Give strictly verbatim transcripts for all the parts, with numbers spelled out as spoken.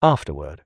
afterward.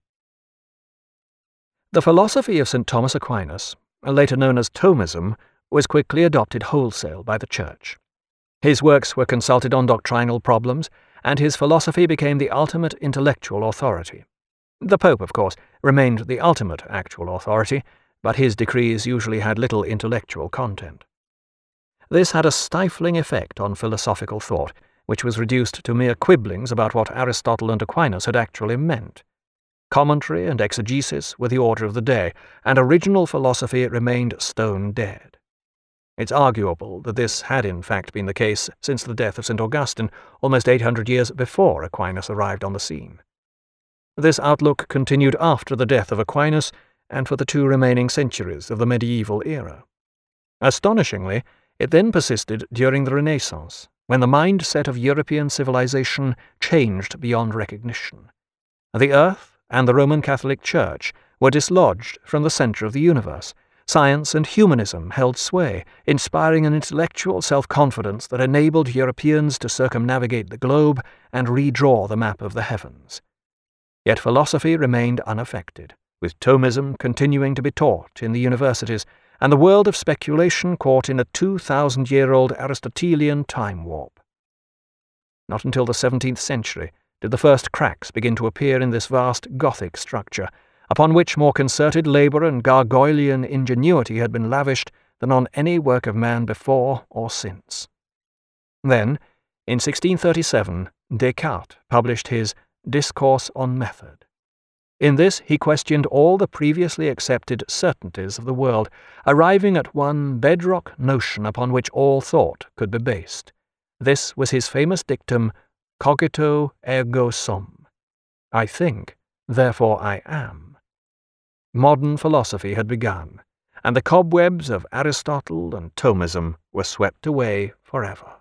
The philosophy of Saint Thomas Aquinas, later known as Thomism, was quickly adopted wholesale by the Church. His works were consulted on doctrinal problems, and his philosophy became the ultimate intellectual authority. The Pope, of course, remained the ultimate actual authority, but his decrees usually had little intellectual content. This had a stifling effect on philosophical thought, which was reduced to mere quibblings about what Aristotle and Aquinas had actually meant. Commentary and exegesis were the order of the day, and original philosophy remained stone dead. It's arguable that this had in fact been the case since the death of Saint Augustine, almost eight hundred years before Aquinas arrived on the scene. This outlook continued after the death of Aquinas and for the two remaining centuries of the medieval era. Astonishingly, it then persisted during the Renaissance, when the mindset of European civilization changed beyond recognition. The earth and the Roman Catholic Church were dislodged from the center of the universe. Science and humanism held sway, inspiring an intellectual self-confidence that enabled Europeans to circumnavigate the globe and redraw the map of the heavens. Yet philosophy remained unaffected, with Thomism continuing to be taught in the universities, and the world of speculation caught in a two thousand year old Aristotelian time warp. Not until the seventeenth century did the first cracks begin to appear in this vast Gothic structure, upon which more concerted labour and gargoylean ingenuity had been lavished than on any work of man before or since. Then, in sixteen thirty-seven, Descartes published his Discourse on Method. In this he questioned all the previously accepted certainties of the world, arriving at one bedrock notion upon which all thought could be based. This was his famous dictum, Cogito ergo sum. I think, therefore I am. Modern philosophy had begun, and the cobwebs of Aristotle and Thomism were swept away forever.